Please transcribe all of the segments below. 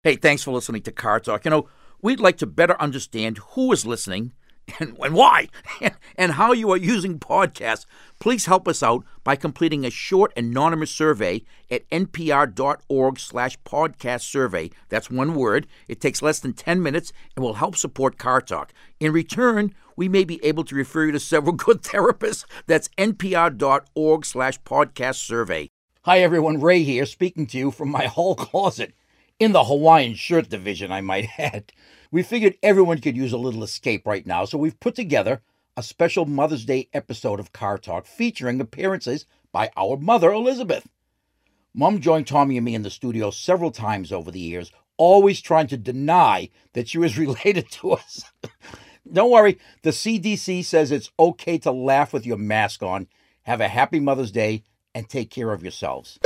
Hey, thanks for listening to Car Talk. We'd like to better understand who is listening and why, and how you are using podcasts. Please help us out by completing a short anonymous survey at npr.org/podcast survey. That's one word. It takes less than 10 minutes and will help support Car Talk. In return, we may be able to refer you to several good therapists. That's npr.org/podcast survey. Hi, everyone. Ray here, speaking to you from my hall closet. In the Hawaiian shirt division, I might add. We figured everyone could use a little escape right now, so we've put together a special Mother's Day episode of Car Talk featuring appearances by our mother, Elizabeth. Mom joined Tommy and me in the studio several times over the years, always trying to deny that she was related to us. Don't worry, the CDC says it's okay to laugh with your mask on. Have a happy Mother's Day and take care of yourselves.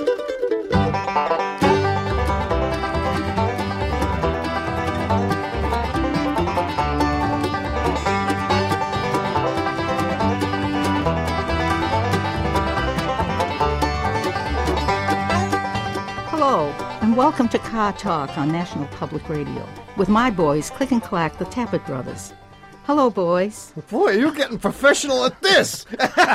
Hello, and welcome to Car Talk on National Public Radio with my boys, Click and Clack, the Tappet Brothers. Hello, boys. Boy, you're getting professional at this.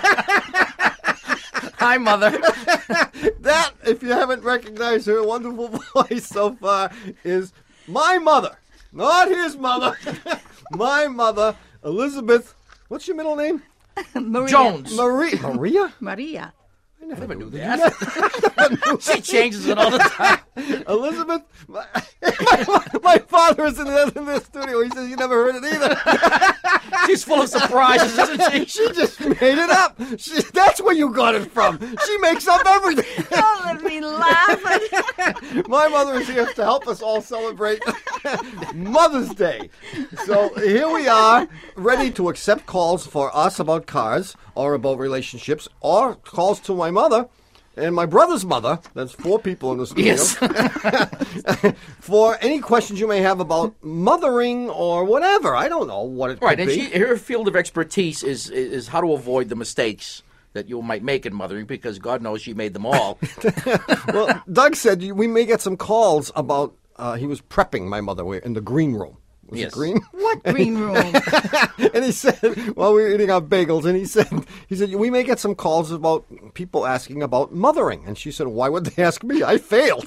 Hi, Mother. That, if you haven't recognized her wonderful voice so far, is my mother. Not his mother. My mother, Elizabeth. What's your middle name? Maria. Jones. Maria? Maria. I never knew that. She changes it all the time. Elizabeth? My father is in the studio. He says you never heard it either. She's full of surprises, isn't she? She just made it up. That's where you got it from. She makes up everything. Don't let me laugh. My mother is here to help us all celebrate Mother's Day. So here we are, ready to accept calls for us about cars or about relationships or calls to my mother and my brother's mother. That's 4 people in the studio. Yes. For any questions you may have about mothering or whatever. I don't know what it Right, could and be. her field of expertise is how to avoid the mistakes that you might make in mothering, because God knows she made them all. Well, Doug said we may get some calls about he was prepping my mother in the green room. Was Yes. it green? What green room? And he said, while we were eating our bagels, and he said, we may get some calls about people asking about mothering. And she said, why would they ask me? I failed.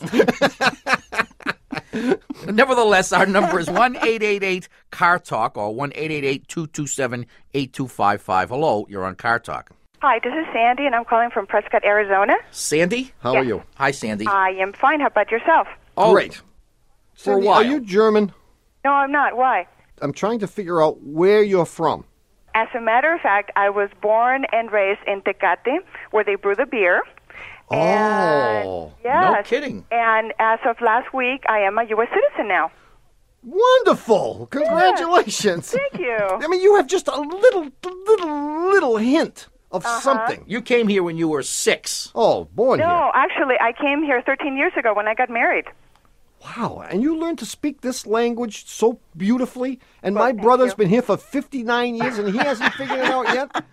Nevertheless, our number is 1-888-CAR-TALK or 1-888-227-8255. Hello, you're on Car Talk. Hi, this is Sandy, and I'm calling from Prescott, Arizona. Sandy? How are you? Hi, Sandy. I am fine. How about yourself? Oh, Great. For a Cindy, while. are you German? No, I'm not. Why? I'm trying to figure out where you're from. As a matter of fact, I was born and raised in Tecate, where they brew the beer. Oh, Yes. no kidding. And as of last week, I am a U.S. citizen now. wonderful. Congratulations. Thank you. I mean, you have just a little hint of something. You came here when you were 6. Oh, born here. No, actually, I came here 13 years ago when I got married. Wow, and you learned to speak this language so beautifully, and Well, my thank brother's you. been here for 59 years, and he hasn't figured it out yet?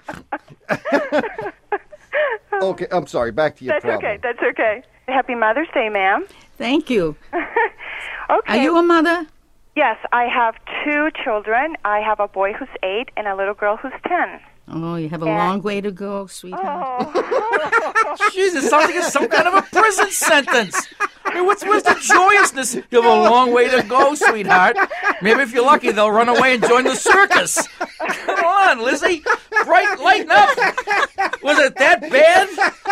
Okay, I'm sorry, back to your That's problem. okay. That's okay. Happy Mother's Day, ma'am. Thank you. Okay. Are you a mother? Yes, I have 2 children. I have a boy who's 8 and a little girl who's 10. Oh, you have a long way to go, sweetheart. Jesus, it sounds like it's some kind of a prison sentence. I mean, where's the joyousness? You have a long way to go, sweetheart. Maybe if you're lucky, they'll run away and join the circus. Come on, Lizzie. Lighten up. Was it that bad?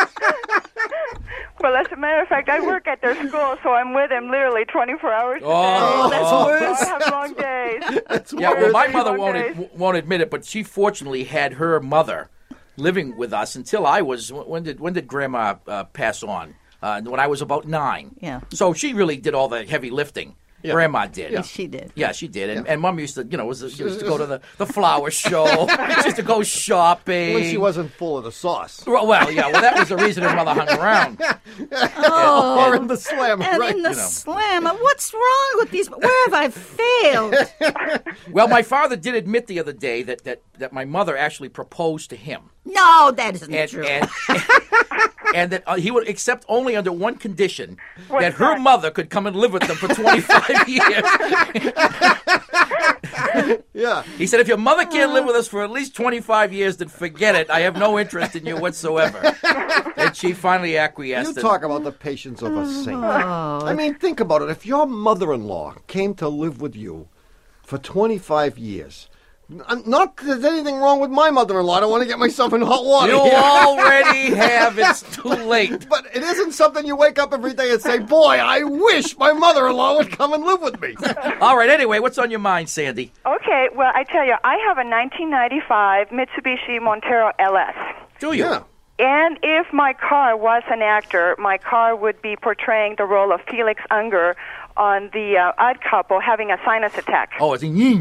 Well, as a matter of fact, I work at their school, so I'm with them literally 24 hours a day. Oh, that's So worse. I have long days. That's Yeah, well, weird. my mother Long days. won't admit it, but she fortunately had her mother living with us until I was. When did Grandma pass on? When I was about 9. Yeah. So she really did all the heavy lifting. Grandma did. Yes, she did. Yeah, she did. And Mom used to, used to go to the flower show. She used to go shopping. When she wasn't full of the sauce. Well, that was the reason her mother hung around. Oh, Or in the slam, and right? in the slammer. What's wrong with these? Where have I failed? Well, my father did admit the other day that my mother actually proposed to him. No, that isn't and true. and that he would accept only under one condition, What's that her that? mother could come and live with them for 25 years. Yeah. He said, if your mother can't live with us for at least 25 years, then forget it. I have no interest in you whatsoever. And she finally acquiesced. You and- talk about the patience of a saint. I mean, think about it. If your mother-in-law came to live with you for 25 years, not that there's anything wrong with my mother-in-law. I don't want to get myself in hot water. You here. already have. It's too late. But it isn't something you wake up every day and say, boy, I wish my mother-in-law would come and live with me. All right, anyway, what's on your mind, Sandy? Okay, well, I tell you, I have a 1995 Mitsubishi Montero LS. Do you? Yeah. And if my car was an actor, my car would be portraying the role of Felix Unger on the Odd Couple having a sinus attack. Oh, it's Yeah,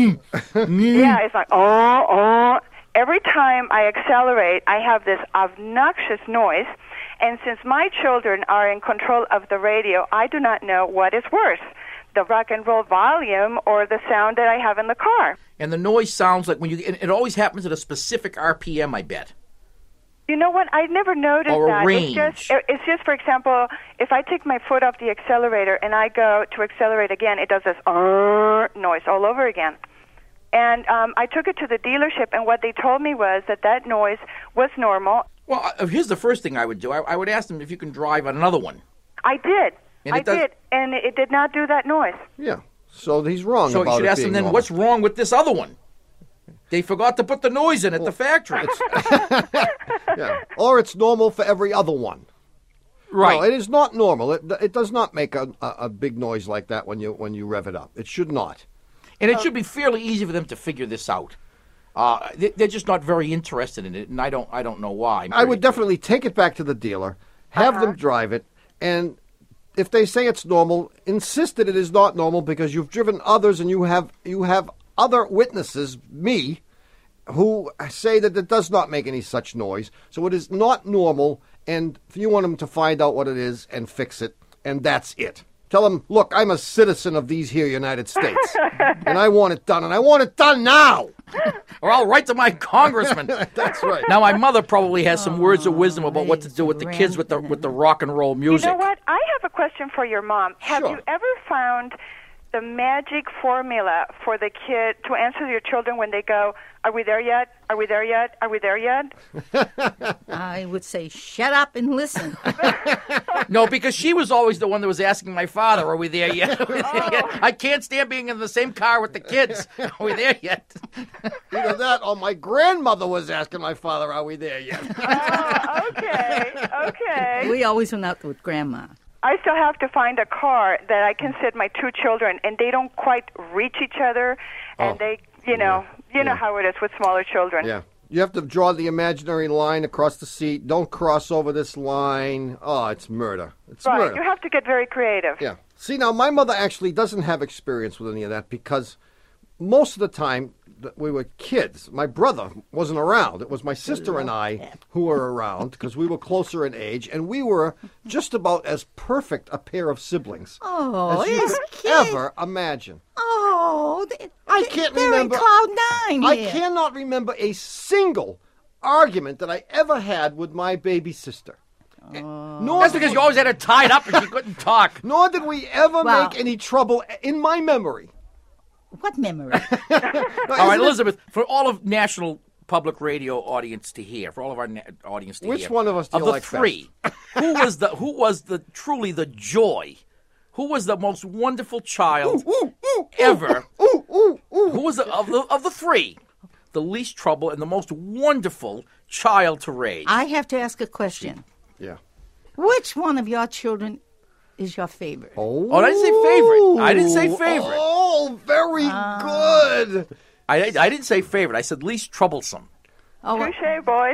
it's like, oh. Every time I accelerate, I have this obnoxious noise. And since my children are in control of the radio, I do not know what is worse, the rock and roll volume or the sound that I have in the car. And the noise sounds like when you. It always happens at a specific RPM, I bet. You know what? I never noticed Or a that. range. It's just, for example, if I take my foot off the accelerator and I go to accelerate again, it does this noise all over again. And I took it to the dealership, and what they told me was that noise was normal. Well, here's the first thing I would do. I would ask them if you can drive on another one. I did. And I it does- did, and it did not do that noise. Yeah. So he's wrong So about you should it ask them being then, normal. what's wrong with this other one? They forgot to put the noise in at the factory. Yeah. Or it's normal for every other one. Right. No, it is not normal. It does not make a big noise like that when you rev it up. It should not. And it should be fairly easy for them to figure this out. They're just not very interested in it, and I don't know why. I would definitely take it back to the dealer, have them drive it, and if they say it's normal, insist that it is not normal because you've driven others and you have other witnesses, me, who say that it does not make any such noise. So it is not normal, and you want them to find out what it is and fix it, and that's it. Tell them, look, I'm a citizen of these here United States, and I want it done, and I want it done now. Or I'll write to my congressman. That's right. Now, my mother probably has some words of wisdom about what to do with the kids with the rock and roll music. You know what? I have a question for your mom. Have Sure. you ever found the magic formula for the kid to answer your children when they go, "Are we there yet? Are we there yet? Are we there yet?" I would say, shut up and listen. No, because she was always the one that was asking my father, "Are we there yet?" I can't stand being in the same car with the kids. Are we there yet? Either that or my grandmother was asking my father, are we there yet? Oh, okay. We always went out with Grandma. I still have to find a car that I can sit my two children, and they don't quite reach each other, and they, you know how it is with smaller children. Yeah. You have to draw the imaginary line across the seat. Don't cross over this line. Oh, it's murder. It's Right. murder. You have to get very creative. Yeah. See, now, my mother actually doesn't have experience with any of that because most of the time that we were kids, my brother wasn't around. It was my sister and I who were around because we were closer in age, and we were just about as perfect a pair of siblings Oh, as you this could kid. ever imagine. Oh, I can't they're remember. in cloud nine I here. cannot remember a single argument that I ever had with my baby sister. Nor That's did because we- you always had her tied up and she couldn't talk. Nor did we ever Wow. make any trouble in my memory. What memory? All right, Elizabeth, for all of National Public Radio audience to hear, for all of our audience to Which hear, one of us do of you the like three, who was the truly the joy? Who was the most wonderful child ever? Who was of the three the least trouble and the most wonderful child to raise? I have to ask a question. Yeah. Which one of your children is your favorite? Oh, I didn't say favorite. I didn't say favorite. Oh, very good. I didn't say favorite. I said least troublesome. Oh, Touche, boys.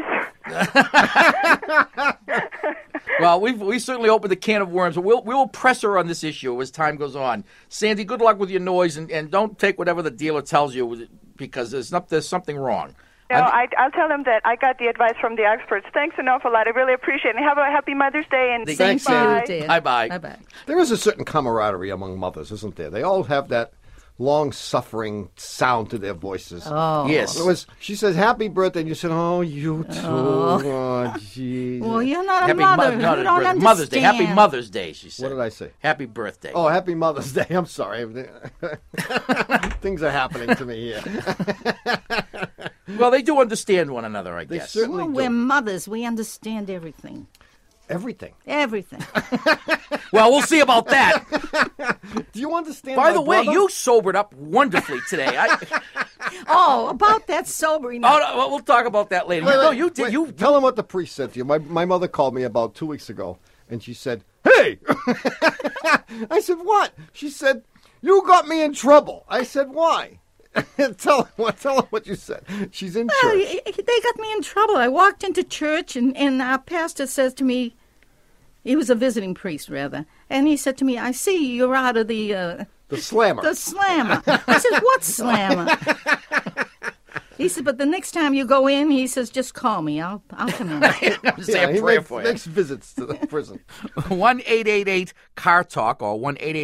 Well, we certainly opened the can of worms, but we'll press her on this issue as time goes on. Sandy, good luck with your noise, and don't take whatever the dealer tells you because there's something wrong. No, I'll tell them that I got the advice from the experts. Thanks an awful lot. I really appreciate it. And have a happy Mother's Day. And Thanks, Same to Sandy. you, dear. Bye-bye. Bye-bye. There is a certain camaraderie among mothers, isn't there? They all have that long-suffering sound to their voices. Oh. Yes. She says, happy birthday, and you said, oh, you too. Oh, jeez. Well, you're not a Happy mother. Mo- You not don't a birthday. understand. Mother's Day. Happy Mother's Day, she said. What did I say? Happy birthday. Oh, happy Mother's Day. I'm sorry. Things are happening to me here. Well, they do understand one another, I They guess. certainly Well, do. we're mothers. We understand everything. Everything. Everything. Well, we'll see about that. Do you understand By my the way, brother? you sobered up wonderfully today. Oh, about that sobering. Oh, no, well, we'll talk about that later. Wait, No, wait, you did. wait. You Tell him what the priest said to you. My mother called me about 2 weeks ago, and she said, hey! I said, what? She said, you got me in trouble. I said, why? Tell him what you said. She's in Well, church. they got me in trouble. I walked into church, and our pastor says to me, he was a visiting priest, rather, and he said to me, I see you're out of the Slammer. the slammer. I said, what slammer? He said, but the next time you go in, he says, just call me. I'll come in. say a he prayer for you. makes visits to the prison. 1-888-CAR-TALK or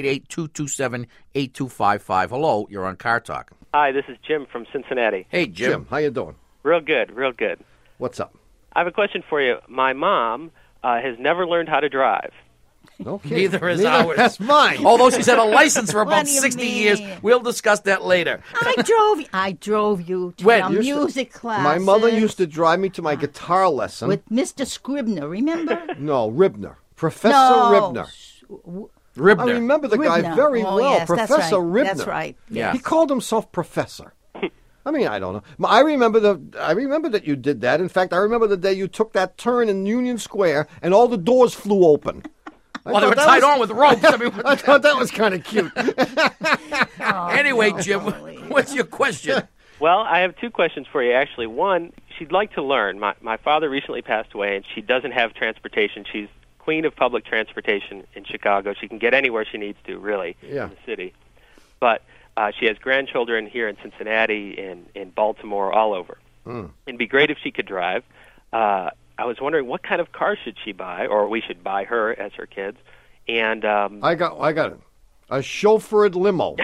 1-888-227-8255. Hello, you're on Car Talk. Hi, this is Jim from Cincinnati. Hey, Jim, how you doing? Real good, real good. What's up? I have a question for you. My mom has never learned how to drive. Okay. Neither is ours. That's mine. Although she's had a license for What about do you 60 mean? years. We'll discuss that later. I drove you to When? a Used to- music class. My mother used to drive me to my guitar lesson. with Mr. Scribner, remember? No, Ribner. Professor No. Ribner. Ribner. I remember the guy Ribner. very Oh, well. yes, that's Professor right. Ribner. That's right. Yeah. He called himself Professor. I mean, I don't know. I remember that you did that. In fact, I remember the day you took that turn in Union Square and all the doors flew open. Well, they were tied on with ropes. I mean, I thought that was kind of cute. anyway, no, Jim, Polly. what's your question? Well, I have two questions for you, actually. One, she'd like to learn. My father recently passed away, and she doesn't have transportation. She's queen of public transportation in Chicago. She can get anywhere she needs to, really, Yeah. in the city. But she has grandchildren here in Cincinnati, in Baltimore, all over. It'd be great if she could drive. I was wondering what kind of car should she buy, or we should buy her as her kids. And I got it. A chauffeured limo.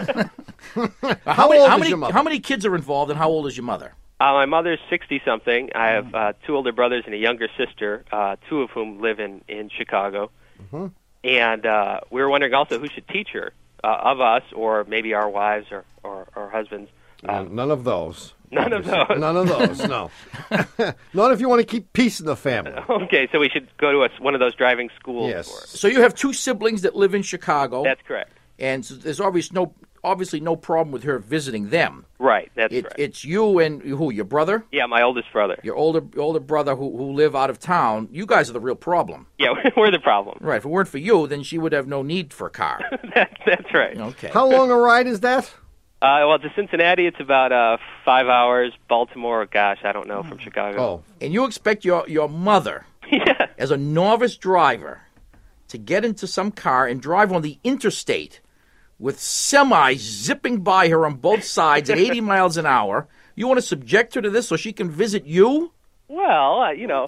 How old is your mother? How many kids are involved, and how old is your mother? my mother's 60-something. I have two older brothers and a younger sister, two of whom live in Chicago. Mm-hmm. And we were wondering also who should teach her, of us, or maybe our wives or husbands. None of those. None of those. None of those, no. Not if you want to keep peace in the family. Okay, so we should go to one of those driving schools. Yes. For her. So you have two siblings that live in Chicago. That's correct. And so there's obviously no problem with her visiting them. Right, that's correct. It's you and who? Your brother? Yeah, my oldest brother. Your older brother who live out of town. You guys are the real problem. Yeah, we're the problem. Right. If it weren't for you, then she would have no need for a car. That's right. Okay. How long a ride is that? Well, to Cincinnati, it's about 5 hours. Baltimore, gosh, I don't know, from Chicago. Oh, And you expect your mother, Yeah. as a novice driver, to get into some car and drive on the interstate with semis zipping by her on both sides at 80 miles an hour. You want to subject her to this so she can visit you? Well, No,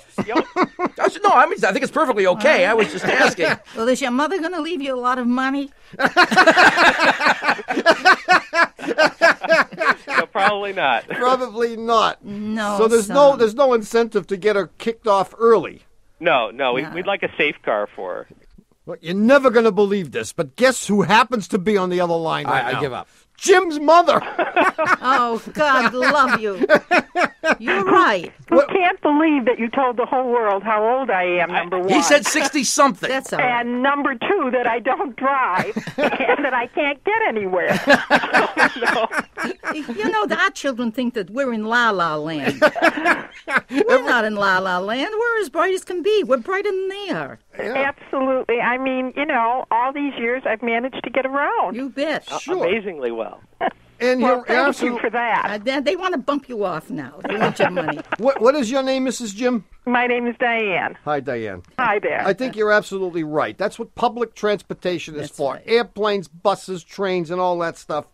I think it's perfectly okay. I was just asking. Well, is your mother going to leave you a lot of money? no, probably not. probably not. No. So there's son. no incentive to get her kicked off early. No, No. we'd like a safe car for her. Well, you're never going to believe this, but guess who happens to be on the other line right now? I give up. Jim's mother. Oh, God love you. You're right. I can't believe that you told the whole world how old I am, number one. He said 60-something. That's all right. And number two, that I don't drive and that I can't get anywhere. You know, our children think that we're in La La Land. We're not in La La Land. We're as bright as can be. We're brighter than they are. Absolutely. I mean, all these years I've managed to get around. You bet. Sure. Amazingly well. And Well, you're thank you absolutely. for that. They want to bump you off now. They want your money. What is your name, Mrs. Jim? My name is Diane. Hi, Diane. Hi there. I think you're absolutely right. That's what public transportation is That's for. right. Airplanes, buses, trains, and all that stuff.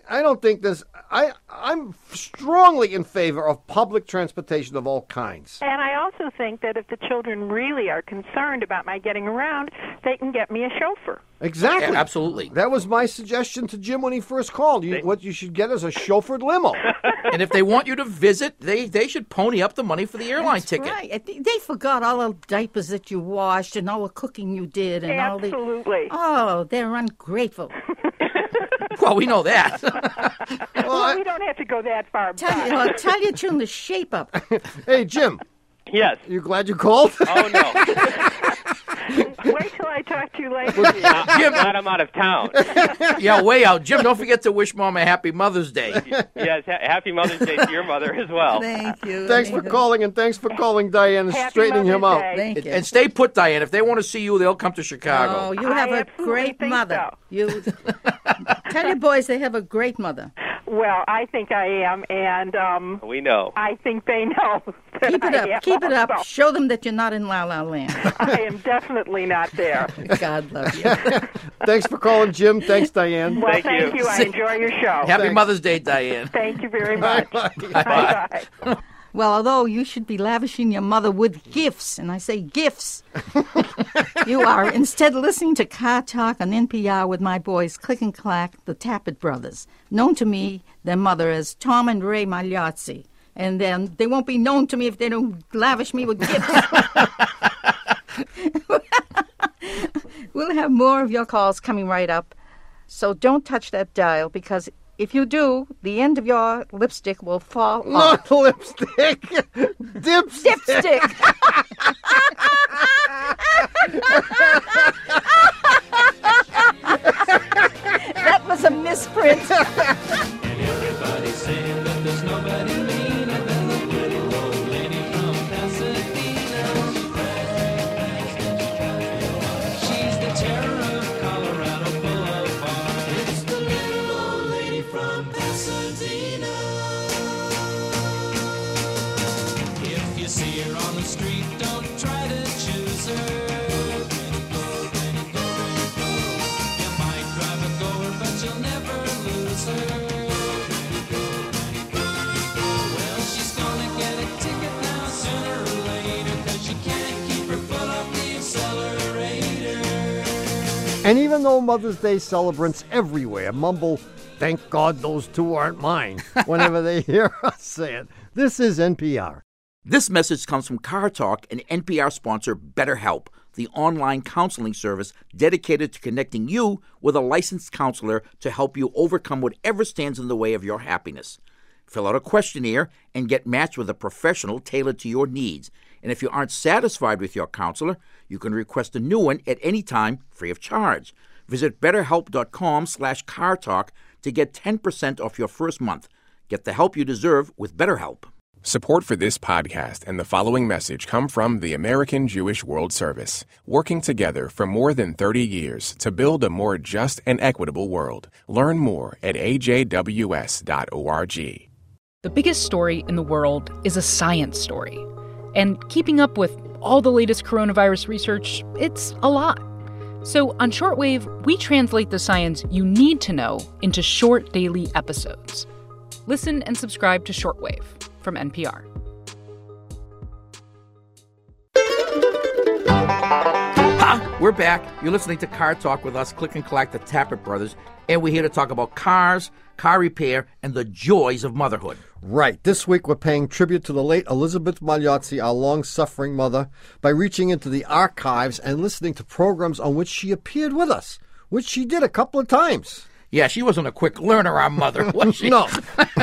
don't think this. I'm strongly in favor of public transportation of all kinds. And I also think that if the children really are concerned about my getting around, they can get me a chauffeur. Exactly. Yeah, absolutely. That was my suggestion to Jim when he first called. What you should get is a chauffeured limo. And if they want you to visit, they should pony up the money for the airline ticket. Right. They forgot all the diapers that you washed and all the cooking you did. And Absolutely. Oh, they're ungrateful. Well, we know that. Well, we don't have to go that far back. Tell your children to shape up. Hey, Jim. Yes. You glad you called? Oh, no. Wait till I talk to you later. Jim, Glad I'm out of town. yeah, way out. Jim, don't forget to wish Mom a happy Mother's Day. Yes, happy Mother's Day to your mother as well. Thank you. Thanks for calling, and thanks for calling Diane and Happy straightening him Mother's out. Day. Thank you. And stay put, Diane. If they want to see you, they'll come to Chicago. Oh, you have I a absolutely great think mother. so. You tell your boys they have a great mother. Well, I think I am, and We know. I think they know that Keep it I up. am Keep it up. also. Show them that you're not in La La Land. I am definitely not there. God love you. Thanks for calling, Jim. Thanks, Diane. Well, Thank thank you. you. I enjoy your show. Happy Thanks. Mother's Day, Diane. Thank you very much. Bye-bye. Bye-bye. Well, although you should be lavishing your mother with gifts, and I say gifts, you are instead listening to Car Talk on NPR with my boys, Click and Clack, the Tappet Brothers, known to me, their mother, as Tom and Ray Magliozzi. And then they won't be known to me if they don't lavish me with gifts. We'll have more of your calls coming right up, so don't touch that dial, because if you do, the end of your lipstick will fall off. Not lipstick. Dipstick. Dipstick. That was a misprint. Everybody's saying that there's nobody meaner than the little old lady from Pasadena. She's the terror of Colorado Boulevard. It's the little old lady from Pasadena. If you see her on the street, don't try to choose her. You might drive a goer, but you'll never lose her. Well, she's gonna get a ticket now sooner or later, 'cause she can't keep her foot off the accelerator. And even though Mother's Day celebrants everywhere mumble, "Thank God those two aren't mine," whenever they hear us say it, this is NPR. This message comes from Car Talk and NPR sponsor BetterHelp, the online counseling service dedicated to connecting you with a licensed counselor to help you overcome whatever stands in the way of your happiness. Fill out a questionnaire and get matched with a professional tailored to your needs. And if you aren't satisfied with your counselor, you can request a new one at any time, free of charge. Visit BetterHelp.com/CarTalk to get 10% off your first month. Get the help you deserve with BetterHelp. Support for this podcast and the following message come from the American Jewish World Service, working together for more than 30 years to build a more just and equitable world. Learn more at ajws.org. The biggest story in the world is a science story. And keeping up with all the latest coronavirus research, it's a lot. So on Shortwave, we translate the science you need to know into short daily episodes. Listen and subscribe to Shortwave from NPR. Ha! We're back. You're listening to Car Talk with us, Click and Clack, the Tappet Brothers, and we're here to talk about cars, car repair, and the joys of motherhood. Right. This week we're paying tribute to the late Elizabeth Magliozzi, our long-suffering mother, by reaching into the archives and listening to programs on which she appeared with us, which she did a couple of times. Yeah, she wasn't a quick learner, our mother, was she? No.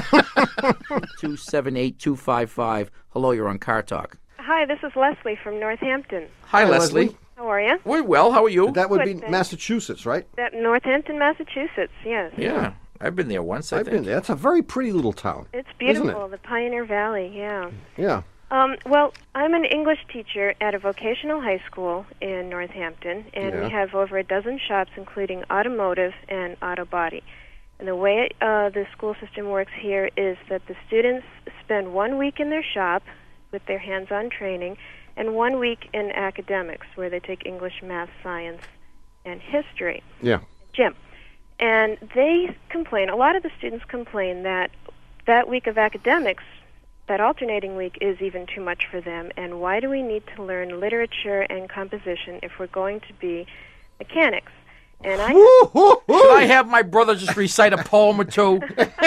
278-255. Hello, you're on Car Talk. Hi, this is Leslie from Northampton. Hi, Hi, Leslie. Leslie. How are you? We're well. How are you? That would be Good, thanks. Massachusetts, right? That Northampton, Massachusetts, yes. Yeah, I've been there once, I I've think. been there. It's a very pretty little town. It's Isn't beautiful, it? the Pioneer Valley, yeah. Yeah. Well, I'm an English teacher at a vocational high school in Northampton, and Yeah. we have over a dozen shops, including automotive and auto body. And the way the school system works here is that the students spend 1 week in their shop with their hands-on training and 1 week in academics, where they take English, math, science, and history. Yeah. Gym. And they complain, a lot of the students complain that week of academics, that alternating week, is even too much for them. And why do we need to learn literature and composition if we're going to be mechanics? And Should I have my brother just recite a poem or two?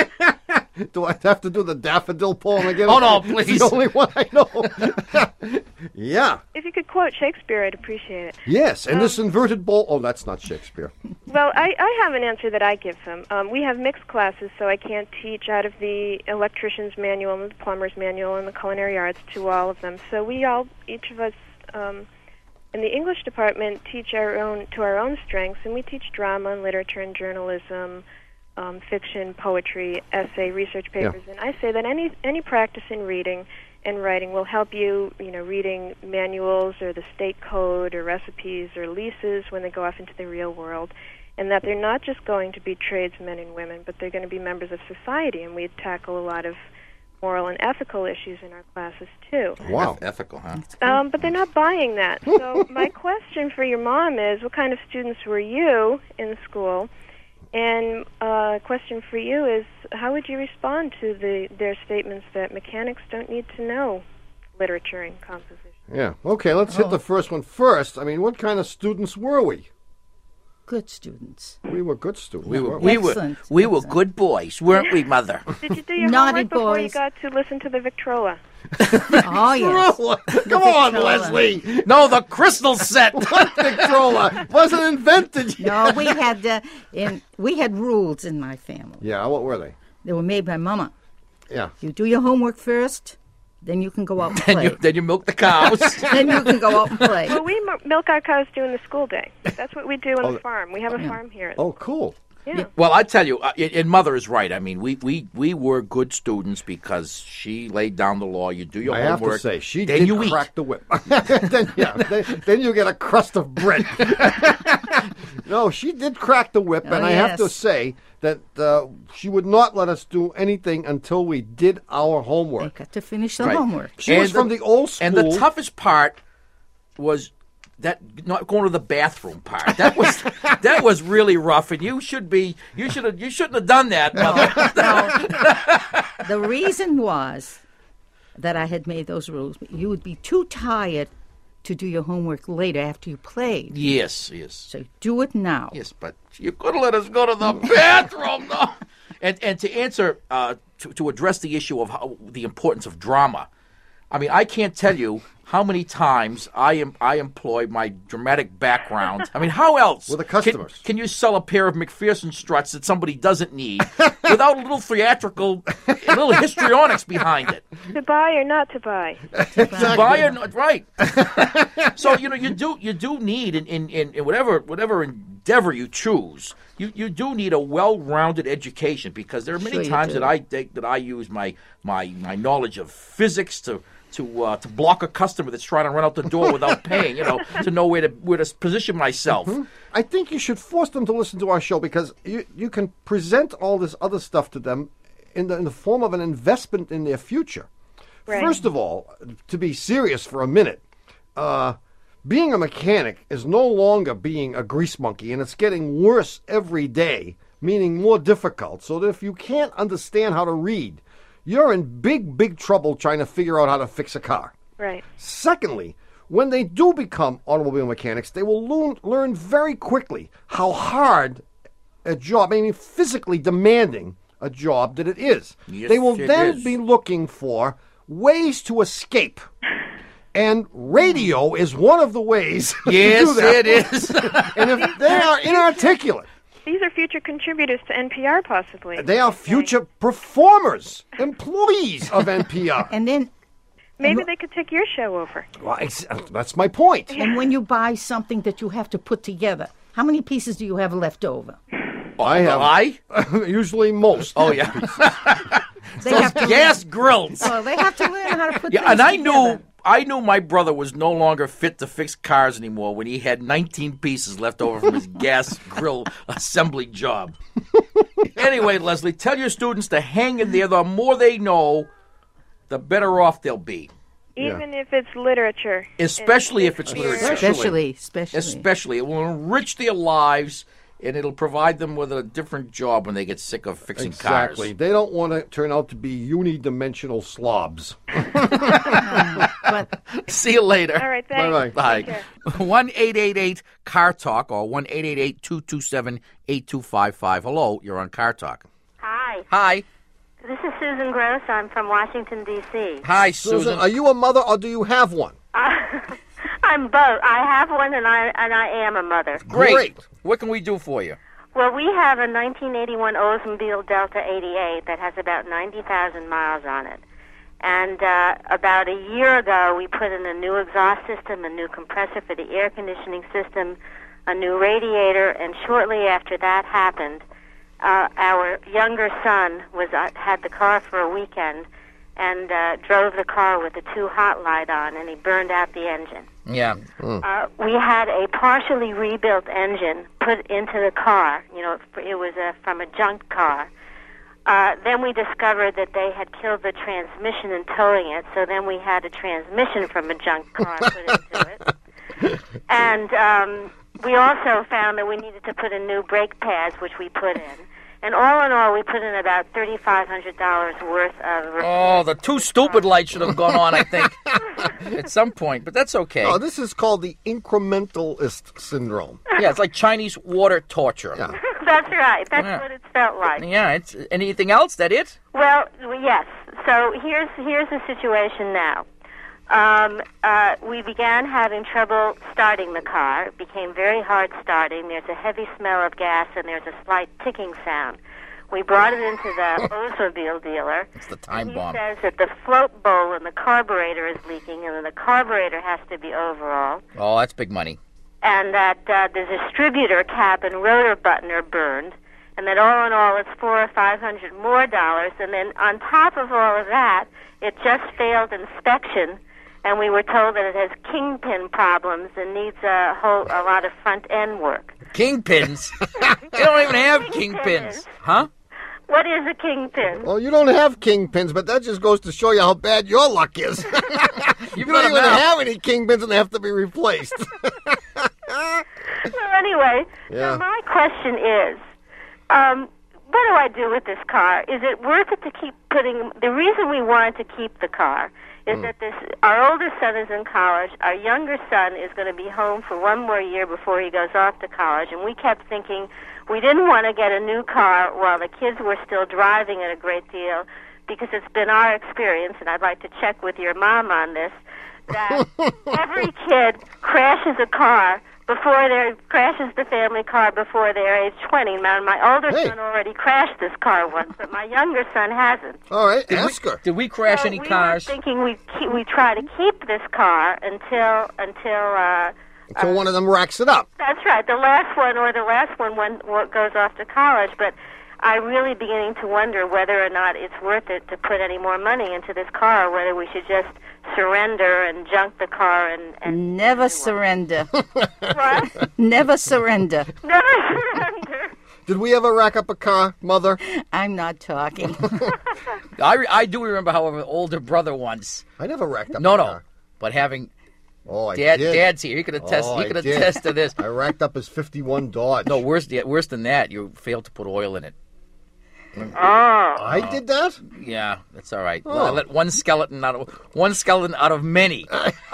Do I have to do the daffodil poem again? Oh, no, It's please. the only one I know. Yeah. if you could quote Shakespeare, I'd appreciate it. Yes, and this inverted bowl. Oh, that's not Shakespeare. Well, I have an answer that I give them. We have mixed classes, so I can't teach out of the electrician's manual and the plumber's manual and the culinary arts to all of them. So each of us in the English department teach to our own strengths, and we teach drama and literature and journalism, fiction, poetry, essay, research papers. And I say that any practice in reading and writing will help you, reading manuals or the state code or recipes or leases when they go off into the real world, and that they're not just going to be tradesmen and women, but they're going to be members of society, and we tackle a lot of moral and ethical issues in our classes, too. Wow. Ethical, huh? But they're not buying that. So my question for your mom is, what kind of students were you in the school? And question for you is, how would you respond to their statements that mechanics don't need to know literature and composition? Yeah. Okay, let's hit the first one first. I mean, what kind of students were we? Good students. We were good students. Excellent. We were good boys, weren't we, Mother? Did you do your Naughty homework before you boys. got to listen to the Victrola? Oh, yes. Come on, Victrola. Leslie. No, the crystal set. What Victrola? Wasn't invented yet. No, we had rules in my family. Yeah, what were they? They were made by Mama. Yeah. You do your homework first, then you can go out and play. Then you milk the cows. Then you can go out and play. Well, we milk our cows during the school day. That's what we do on the farm. We have a farm here. Oh, cool. Yeah. Well, I tell you, and Mother is right. I mean, we were good students because she laid down the law. You do your I have homework. to say, she then did you crack the whip. then you get a crust of bread. No, she did crack the whip, and I have to yes. say that she would not let us do anything until we did our They homework. got to finish the Right. homework. She was from the old school. And the toughest part was that not going to the bathroom part. That was really rough, and you shouldn't have done that, Mother. The reason was that I had made those rules. You would be too tired to do your homework later after you played. Yes. So do it now. Yes, but you could have let us go to the bathroom, no. And to answer, to address the issue of the importance of drama, I mean, I can't tell you how many times I employ my dramatic background. I mean, how else With the customers. can you sell a pair of McPherson struts that somebody doesn't need without a little theatrical, a little histrionics behind it? To buy or not to buy? To buy or not, right? So you do need in whatever endeavor you choose, you do need a well-rounded education, because there are many Sure you times do. that I use my knowledge of physics to block a customer that's trying to run out the door without paying, to know where to position myself. I think you should force them to listen to our show, because you can present all this other stuff to them in the form of an investment in their future. Right. First of all, to be serious for a minute, being a mechanic is no longer being a grease monkey, and it's getting worse every day, meaning more difficult. So that if you can't understand how to read, you're in big trouble trying to figure out how to fix a car. Right. Secondly, when they do become automobile mechanics, they will learn very quickly how hard a job, I mean physically demanding a job that it is. Yes, They will it then is. be looking for ways to escape. And radio is one of the ways Yes, to do that. it is. And if they are inarticulate, These are future contributors to NPR, possibly. they are future performers, employees of NPR. And then, Maybe they could take your show over. Well, that's my point. and when you buy something that you have to put together, how many pieces do you have left over? I have usually most. Oh yeah. They Those have to gas grills. Well, they have to learn how to put Yeah, things and together. I knew my brother was no longer fit to fix cars anymore when he had 19 pieces left over from his gas grill assembly job. Anyway, Leslie, tell your students to hang in there. The more they know, the better off they'll be. Even if it's literature. Especially if it's literature. Especially. Especially. It will enrich their lives. and it'll provide them with a different job when they get sick of fixing Exactly. cars. They don't want to turn out to be unidimensional slobs. See you later. All right, thanks. Bye-bye. Take care. 1-888-CAR-TALK or 1-888-227-8255. Hello, you're on Car Talk. Hi, Hi. this is Susan Gross. I'm from Washington, D.C. Hi, Susan, Susan. are you a mother or do you have one? I'm both. I have one, and I am a mother. Great. What can we do for you? Well, we have a 1981 Oldsmobile Delta 88 that has about 90,000 miles on it. And about a year ago, we put in a new exhaust system, a new compressor for the air conditioning system, a new radiator, and shortly after that happened, our younger son had the car for a weekend and drove the car with a too hot light on, and he burned out the engine. Yeah. We had a partially rebuilt engine put into the car. You know, it was from a junk car. Then we discovered that they had killed the transmission in towing it, so then we had a transmission from a junk car put into it. And we also found that we needed to put in new brake pads, which we put in. And all in all, we put in about $3,500 worth of repairs. Oh, the two stupid lights should have gone on, I think, at some point. But that's okay. Oh, this is called the incrementalist syndrome. Yeah, it's like Chinese water torture. Yeah. That's right. That's what it felt like. Yeah, it's anything else? That it? Well, yes. So here's the situation now. We began having trouble starting the car. It became very hard starting. There's a heavy smell of gas, and there's a slight ticking sound. We brought it into the Oldsmobile dealer. It's the time He bomb. says that the float bowl in the carburetor is leaking, and then the carburetor has to be overhauled. Oh, that's big money. And that the distributor cap and rotor button are burned, and that all in all it's $400 or $500 more. And then on top of all of that, it just failed inspection, and we were told that it has kingpin problems and needs a lot of front end work. Kingpins? They don't even have kingpins. Huh? What is a kingpin? Well, you don't have kingpins, but that just goes to show you how bad your luck is. You don't even have any kingpins, and they have to be replaced. Well, anyway, so my question is, what do I do with this car? Is it worth it to keep putting... The reason we wanted to keep the car is that our oldest son is in college. Our younger son is going to be home for one more year before he goes off to college, and we kept thinking we didn't want to get a new car while the kids were still driving it a great deal, because it's been our experience, and I'd like to check with your mom on this, that every kid crashes a car crashes the family car before they're age 20. Now, my older son already crashed this car once, but my younger son hasn't. All right, ask her. Did we crash any cars? We were thinking we try to keep this car until one of them racks it up. That's right, the last one goes off to college, but I'm really beginning to wonder whether or not it's worth it to put any more money into this car, or whether we should just surrender and junk the car and Never surrender. What? Never surrender. Never surrender. Did we ever rack up a car, Mother? I'm not talking. I do remember, however, an older brother once. I never racked up a No, car. but having... Oh, I Dad, did. Dad's here. He could attest. Oh, he could I did. attest to this. I racked up his 51 Dodge. No, worse than that. You failed to put oil in it. Oh. I did that? Yeah, that's all right. Oh. I let one skeleton out of many.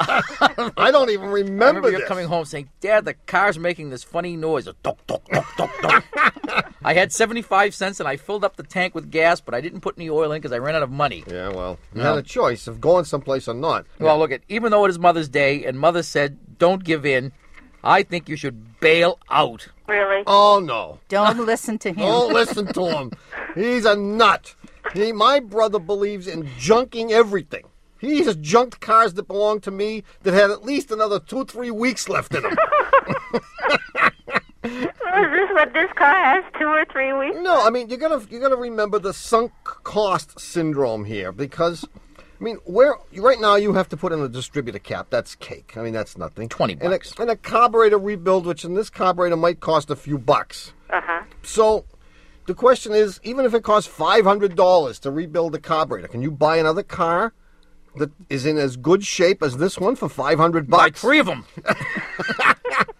I don't even I remember you this. coming home saying, "Dad, the car's making this funny noise." A tok, tok, tok, tok, tok. I had 75 cents and I filled up the tank with gas, but I didn't put any oil in because I ran out of money. Yeah, well, you No. had a choice of going someplace or not. Well, look, even though it is Mother's Day and Mother said, "Don't give in," I think you should bail out. Really? Oh, no. Don't listen to him. Don't listen to him. He's a nut. My brother believes in junking everything. He has junked cars that belong to me that had at least another 2-3 weeks left in them. Well, is this what this car has, 2 or 3 weeks? No, I mean, you gotta remember the sunk cost syndrome here, because I mean, right now you have to put in a distributor cap. That's cake. I mean, that's nothing. $20. And a carburetor rebuild, which in this carburetor might cost a few bucks. Uh-huh. So the question is, even if it costs $500 to rebuild the carburetor, can you buy another car that is in as good shape as this one for $500? Buy 3 of them.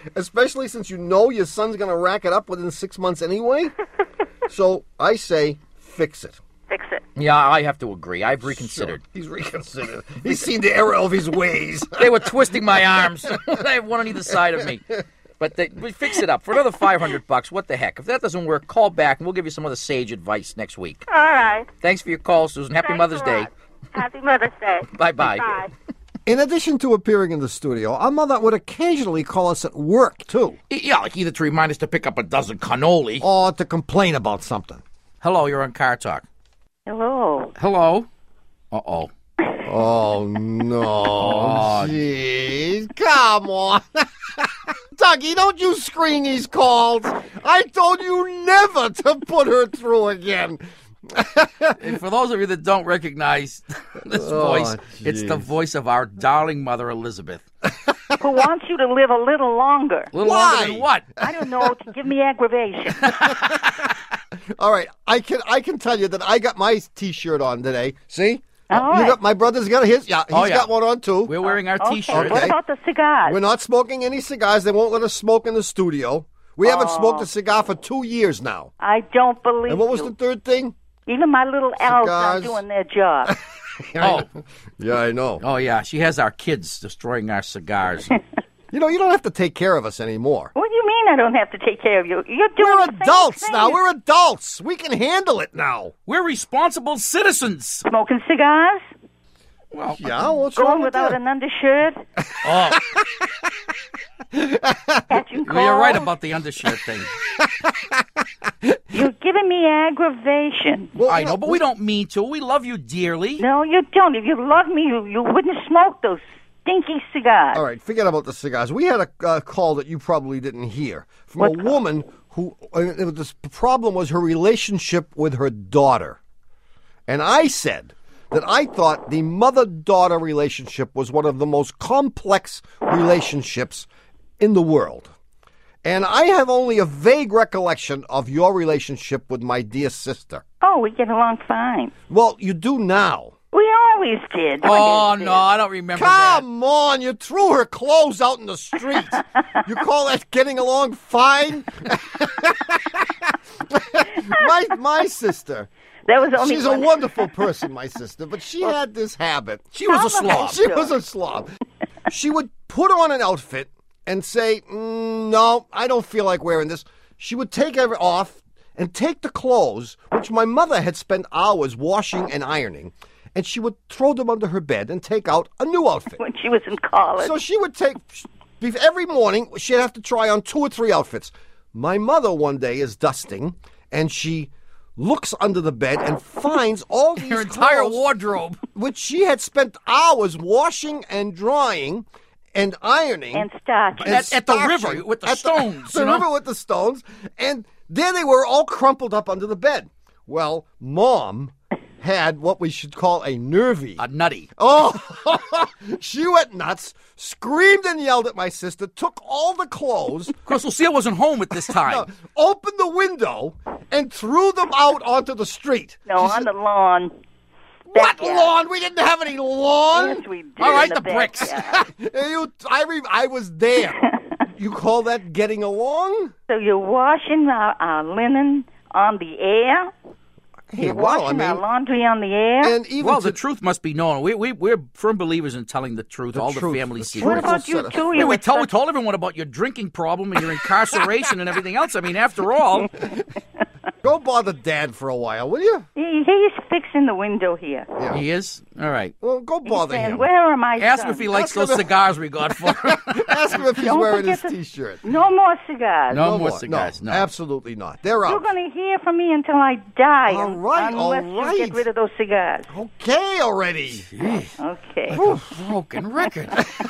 especially since you know your son's going to rack it up within 6 months anyway. So I say, fix it. Fix it. Yeah, I have to agree. I've reconsidered. Sure. He's reconsidered. He's seen the error of his ways. They were twisting my arms. I have one on either side of me. But we fix it up for another $500. What the heck? If that doesn't work, call back and we'll give you some other sage advice next week. All right. Thanks for your call, Susan. Happy Thanks Mother's a Day. lot. Happy Mother's Day. Bye-bye. Bye. In addition to appearing in the studio, our mother would occasionally call us at work, too. Yeah, like either to remind us to pick up a dozen cannoli. Or to complain about something. Hello, you're on Car Talk. Hello. Hello. Uh-oh. Oh, no. Jeez. Come on. Dougie, don't you screen these calls. I told you never to put her through again. And for those of you that don't recognize this voice, it's the voice of our darling mother, Elizabeth. Who wants you to live a little longer. A little longer than what? I don't know. To give me aggravation. All right, I can tell you that I got my T-shirt on today. See? All You right. got my brother's got his. Yeah, he's got one on too. We're wearing our Okay. T-shirts. What about the cigars? We're not smoking any cigars. They won't let us smoke in the studio. We haven't smoked a cigar for 2 years now. I don't believe And what was you. the third thing? Even my little elves are Cigars. doing their job. Oh. Yeah, I know. Oh, yeah. She has our kids destroying our cigars. You know, you don't have to take care of us anymore. What do you mean I don't have to take care of you? You're doing We're the same adults thing now. as We're adults. We can handle it now. We're responsible citizens. smoking cigars, Well, Yeah, what's wrong going with without that? an undershirt, oh, catching well, you're right cold. about the undershirt thing. You're giving me aggravation. Well, I you know, but we don't mean to. We love you dearly. No, you don't. If you loved me, you wouldn't smoke those stinky cigars. All right, forget about the cigars. We had a call that you probably didn't hear from What a call? woman who the problem was her relationship with her daughter. And I said that I thought the mother-daughter relationship was one of the most complex relationships in the world. And I have only a vague recollection of your relationship with my dear sister. Oh, we get along fine. Well, you do now. We always did. Oh, no, I don't remember that. Come on, you threw her clothes out in the street. You call that getting along fine? my sister. That was only She's a one. wonderful person, my sister, but she had this habit. She was a slob. She was a slob. She would put on an outfit and say, no, I don't feel like wearing this. She would take it off and take the clothes, which my mother had spent hours washing and ironing, and she would throw them under her bed and take out a new outfit. When she was in college. So she would take, every morning, she'd have to try on 2 or 3 outfits. My mother one day is dusting, and she looks under the bed and finds all these Her entire clothes, wardrobe. which she had spent hours washing and drying and ironing. And starching. and At the starching river with the at stones, The you know? river with the stones. And there they were all crumpled up under the bed. Well, Mom had what we should call a nervy. A nutty. Oh, she went nuts, screamed and yelled at my sister, took all the clothes, Of course, Lucille wasn't home at this time. opened the window, and threw them out onto the street. No, She on said, the lawn. What Backyard. lawn? We didn't have any lawn. Yes, we did. All right, in the bricks. backyard. I was there. You call that getting along? So you're washing our linen on the air? Hey, You're well, washing I our mean, laundry on the air? and even Well, to, the truth must be known. We're firm believers in telling the truth, all truth, the family the secrets. What about truthful you set two? of- Yeah, You we were told such- everyone about your drinking problem and your incarceration and everything else. I mean, after all, go bother Dad for a while, will you? He's fixing the window here. Yeah. he is. All right. Well, go bother And him. where are my Ask him sons? if he likes Ask him those if- cigars we got for him. Ask him if he's Don't wearing his forget the- T-shirt. No more cigars. No more cigars. No, No. absolutely not. They're You're out. going to hear from me until I die. All right, unless all right. you get rid of those cigars. Okay already. Okay. Broken record.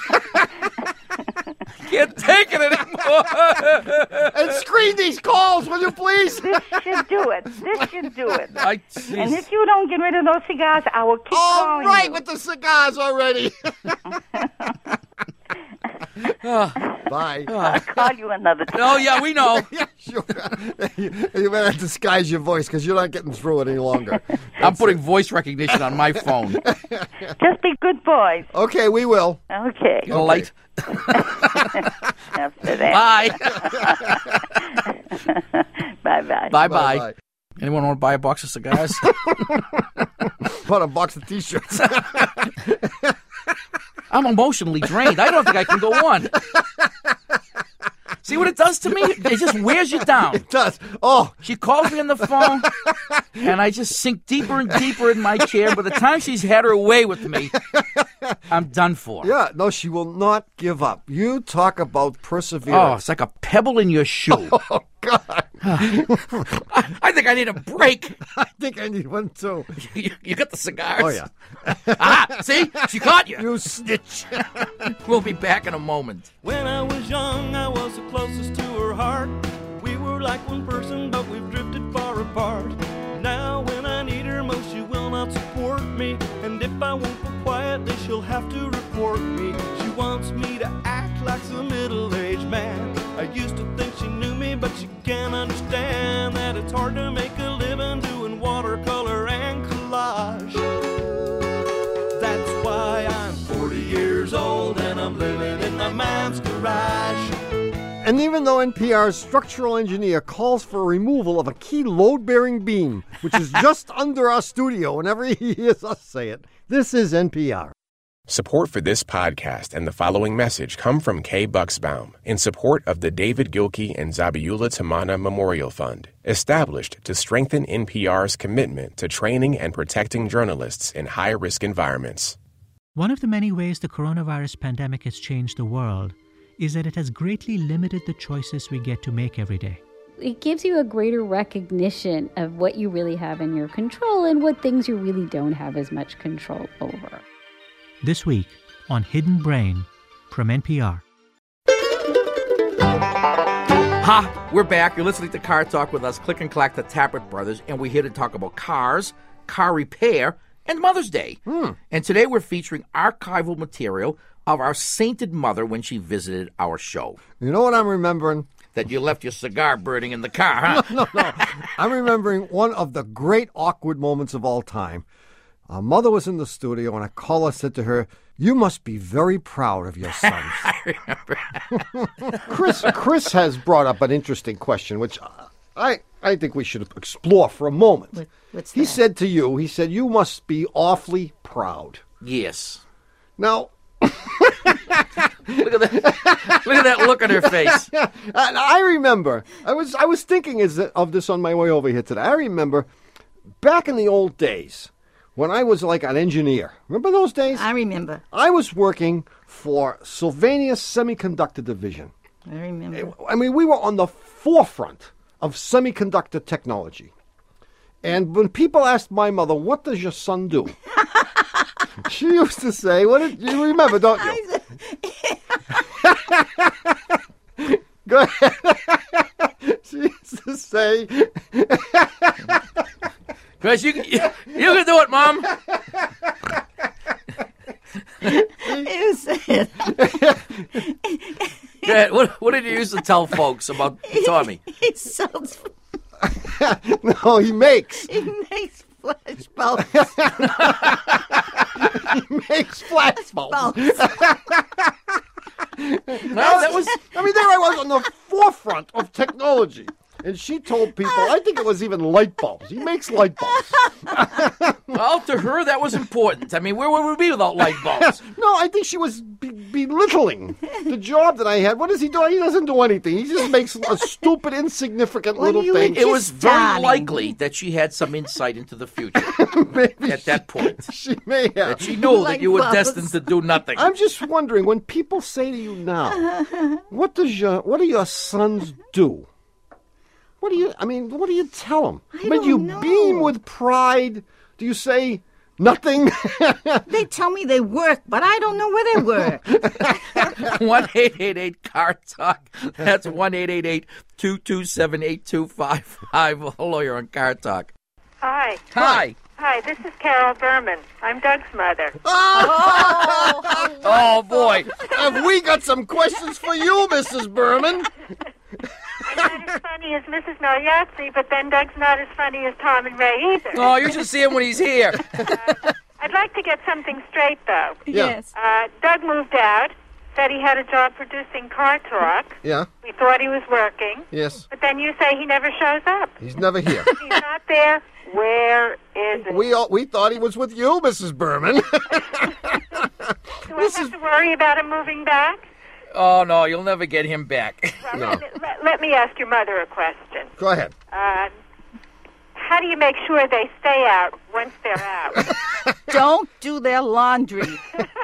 Can't take it anymore. And screen these calls, will you please? This should do it. This should do it. Jeez. And if you don't get rid of those cigars, I will keep All calling right you. with the cigars already. Bye. I'll call you another time. Oh, yeah, we know. Yeah, sure. You better disguise your voice because you're not getting through any longer. I'm putting voice recognition on my phone. Just be good boys. Okay, we will. Okay. Get a light. After that. Bye. Bye-bye. Bye-bye. Anyone want to buy a box of cigars? Bought a box of T-shirts. I'm emotionally drained. I don't think I can go on. See what it does to me? It just wears you down. It does. Oh. She calls me on the phone, and I just sink deeper and deeper in my chair. By the time she's had her way with me, I'm done for. Yeah, no, she will not give up. You talk about Oh, perseverance. it's like a pebble in your shoe. Oh, God. I think I need a break. I think I need one, too. You got the cigars? Oh, yeah. See? She caught you. You snitch. We'll be back in a moment. When I was young, I was the closest to her heart. We were like one person, but we've drifted far apart. Now when I need her most, she will not support me. And if I won't go quietly, she'll have to report me. She wants me to act like some middle-aged man. I used to think she knew me, but she can't understand that it's hard to make a living doing watercolor and collage. That's why I'm 40 years old and I'm living in my man's garage. And even though NPR's structural engineer calls for removal of a key load-bearing beam, which is just under our studio whenever he hears us say it, this is NPR. Support for this podcast and the following message come from Kay Bucksbaum in support of the David Gilkey and Zabiula Tamana Memorial Fund, established to strengthen NPR's commitment to training and protecting journalists in high-risk environments. One of the many ways the coronavirus pandemic has changed the world is that it has greatly limited the choices we get to make every day. It gives you a greater recognition of what you really have in your control and what things you really don't have as much control over. This week on Hidden Brain from NPR. Ha! We're back. You're listening to Car Talk with us, Click and Clack, the Tappert Brothers, and we're here to talk about cars, car repair, and Mother's Day. And today we're featuring archival material of our sainted mother when she visited our show. You know what I'm remembering? That you left your cigar burning in the car, huh? No. I'm remembering one of the great awkward moments of all time. Our mother was in the studio, and a caller said to her, "You must be very proud of your sons." I remember. Chris has brought up an interesting question, which I think we should explore for a moment. What's He that? said to you, you must be awfully proud. Yes. Now, Look at that look on her face. and I remember, I was thinking of this on my way over here today. I remember back in the old days when I was like an engineer. Remember those days? I remember. I was working for Sylvania Semiconductor Division. I remember. I mean, we were on the forefront of semiconductor technology. And when people asked my mother, "What does your son do?" she used to say, "What did you remember, don't you?" Go ahead. She used to say, Chris, you can do it, Mom. You said. Go ahead. What did you used to tell folks about Tommy? He sells. "No, he makes. He makes flash bulbs. He makes flash bulbs." No, that was. I mean, there I was on the forefront of technology. And she told people, I think it was even light bulbs. He makes light bulbs. Well, to her, that was important. I mean, where would we be without light bulbs? No, I think she was belittling the job that I had. What does he do? He doesn't do anything. He just makes a stupid, insignificant little thing. It was very likely that she had some insight into the future at that point. She may have. That she knew that you were destined to do nothing. I'm just wondering, when people say to you now, what do your sons do? What do you tell them? Do you beam with pride? Do you say nothing? They tell me they work, but I don't know where they work. 1-888-CAR-TALK. That's 1-888-227-8255. Hello, you're on Car Talk. Hi. Hi. Hi. Hi, this is Carol Berman. I'm Doug's mother. Oh, boy. Have we got some questions for you, Mrs. Berman? I'm not as funny as Mrs. Magliazzi, but then Doug's not as funny as Tom and Ray either. Oh, you should see him when he's here. I'd like to get something straight, though. Yeah. Yes. Doug moved out, said he had a job producing Car Talk. Yeah. We thought he was working. Yes. But then you say he never shows up. He's never here. He's not there. Where is it? We thought he was with you, Mrs. Berman. Do I have to worry about him moving back? Oh, no, you'll never get him back. Well, let me ask your mother a question. Go ahead. How do you make sure they stay out once they're out? Don't do their laundry.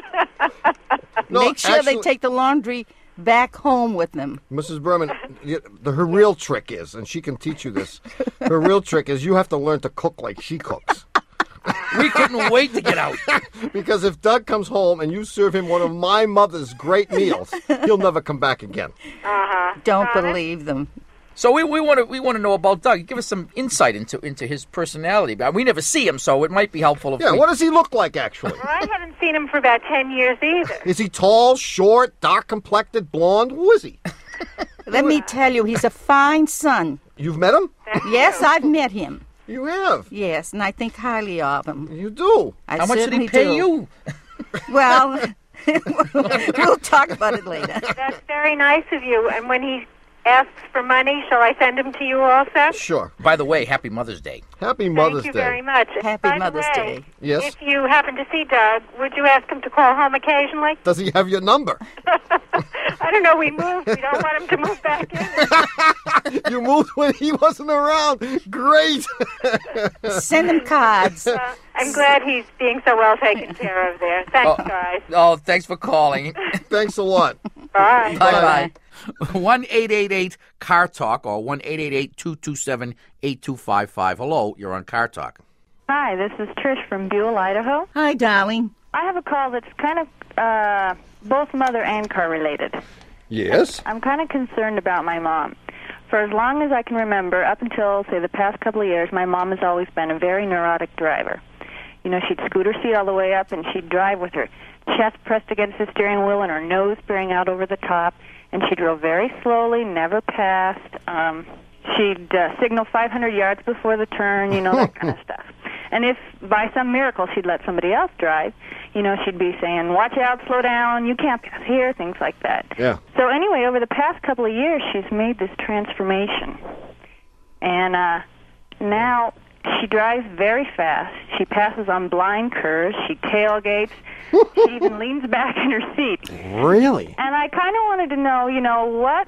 No, Make sure they actually- take the laundry back home with them. Mrs. Berman, her real trick is, and she can teach you this, her real trick is you have to learn to cook like she cooks. We couldn't wait to get out. Because if Doug comes home and you serve him one of my mother's great meals, he'll never come back again. Don't believe them. So we want to know about Doug. Give us some insight into his personality. We never see him, so it might be helpful. If Yeah, we... what does he look like, actually? Well, I haven't seen him for about 10 years either. Is he tall, short, dark-complected, blonde? Who is he? Let me tell you, he's a fine son. You've met him? Yes, I've met him. You have? Yes, and I think highly of him. You do? I How much did he certainly pay do. you? Well, we'll talk about it later. That's very nice of you. And when he asks for money, shall I send him to you also? Sure. By the way, Happy Mother's Day. Happy Mother's Thank you Day. very much. Happy By the Mother's way, Day. Yes? If you happen to see Doug, would you ask him to call home occasionally? Does he have your number? I don't know. We moved. We don't want him to move back in. You moved when he wasn't around. Great. Send him cards. I'm glad he's being so well taken care of there. Thanks, guys. Oh, thanks for calling. Thanks a lot. Bye. Bye-bye. 1-888-CAR-TALK or 1-888-227-8255. Hello, you're on Car Talk. Hi, this is Trish from Buell, Idaho. Hi, darling. I have a call that's kind of both mother and car related. Yes? I'm kind of concerned about my mom. For as long as I can remember, up until, say, the past couple of years, my mom has always been a very neurotic driver. You know, she'd scoot her seat all the way up, and she'd drive with her chest pressed against the steering wheel and her nose peering out over the top, and she drove very slowly, never passed. She'd signal 500 yards before the turn, you know, that kind of stuff. And if by some miracle she'd let somebody else drive, you know, she'd be saying, watch out, slow down, you can't pass here, things like that. Yeah. So anyway, over the past couple of years, she's made this transformation. And now she drives very fast. She passes on blind curves. She tailgates. She even leans back in her seat. Really? And I kind of wanted to know, you know,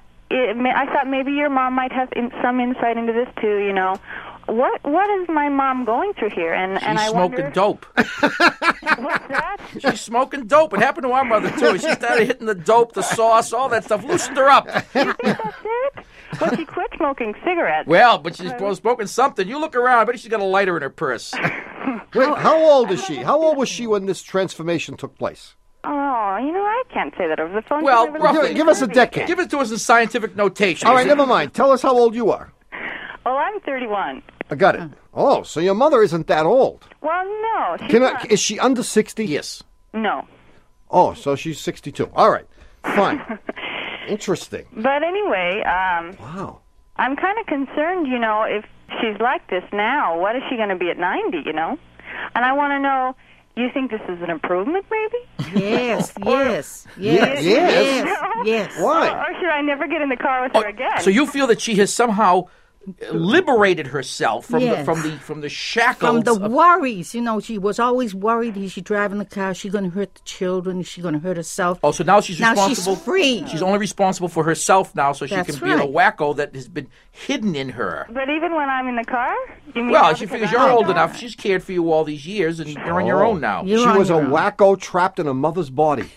I thought maybe your mom might have some insight into this too, you know. What is my mom going through here? And She's I smoking wonder, dope. what's that? She's smoking dope. It happened to our mother, too. She started hitting the dope, the sauce, all that stuff. Loosened her up. That's it? Well, she quit smoking cigarettes. Well, but she's smoking something. You look around, I bet she's got a lighter in her purse. Wait, how old is she? How old was she when this transformation took place? Oh, you know, I can't say that over the phone. Well, She's never roughly. listened Give to us a me decade. again. Give it to us in scientific notation. All right, never mind. Tell us how old you are. Oh, I'm 31. I got it. Oh, so your mother isn't that old. Well, no. She's not. Is she under 60? Yes. No. Oh, so she's 62. All right. Fine. Interesting. But anyway, Wow. I'm kind of concerned, you know, if she's like this now, what is she going to be at 90, you know? And I want to know, you think this is an improvement, maybe? Yes, yes, yes, Yes. yes. Why? Or should I never get in the car with her again? So you feel that she has somehow liberated herself from Yes. the shackles From the of- worries, you know, she was always worried. Is she driving the car? Is she going to hurt the children? Is she going to hurt herself? Oh, so now she's responsible. She's free. She's only responsible for herself now, so she That's can be the right. wacko that has been hidden in her. But even when I'm in the car? You mean Well, now she because figures I'm you're in old the car? enough. She's cared for you all these years, and you're on your own now. You're She on was a your own. wacko trapped in a mother's body.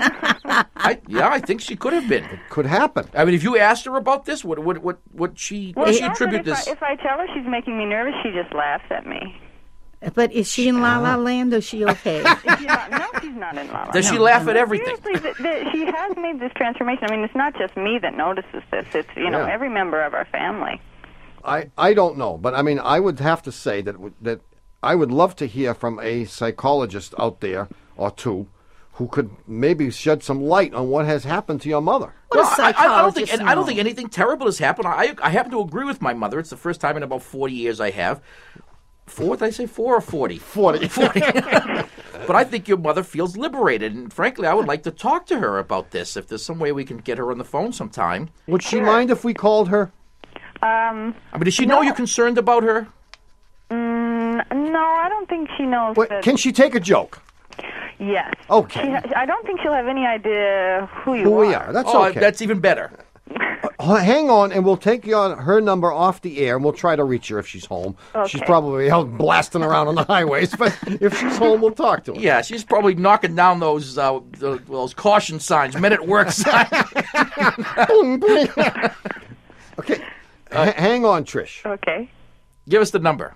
I think she could have been. Could happen. I mean, if you asked her about this, would she Well, she yeah, attribute but this? if I tell her she's making me nervous, she just laughs at me. But is she in La La Land or is she okay? Is she not? No, she's not in La La Does she Land. laugh at everything? Seriously, she has made this transformation. I mean, it's not just me that notices this. It's, you know, Yeah. every member of our family. I don't know, but I mean, I would have to say that I would love to hear from a psychologist out there or two who could maybe shed some light on what has happened to your mother. I don't think anything terrible has happened. I happen to agree with my mother. It's the first time in about 40 years I have. 4, did I say 4 or 40? 40. But I think your mother feels liberated, and frankly, I would like to talk to her about this. If there's some way we can get her on the phone sometime. Would she mind if we called her? I mean, does she know you're concerned about her? No, I don't think she knows. That... Can she take a joke? Yes. Okay. I don't think she'll have any idea who you Who are. we are. That's okay. That's even better. Hang on, and we'll take her number off the air, and we'll try to reach her if she's home. Okay. She's probably out blasting around on the highways, but if she's home, we'll talk to her. Yeah, she's probably knocking down those caution signs, men at work signs. Boom, boom. Okay, hang on, Trish. Okay. Give us the number.